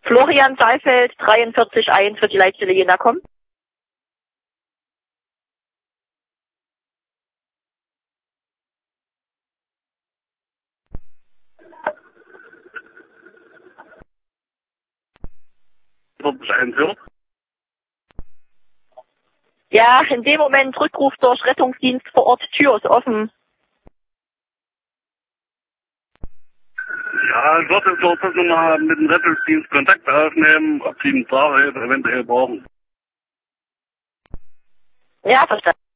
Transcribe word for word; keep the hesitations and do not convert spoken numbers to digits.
Florian Saalfeld, dreiundvierzig eins, wird die Leitstelle Jena kommen? vierzig eins, ja. Ja, in dem Moment Rückruf durch Rettungsdienst vor Ort, Tür ist offen. Ja, ich würde jetzt auch nochmal mit dem Rettungsdienst Kontakt aufnehmen, ob sie einen Fahrhilfe eventuell brauchen. Ja, verstanden.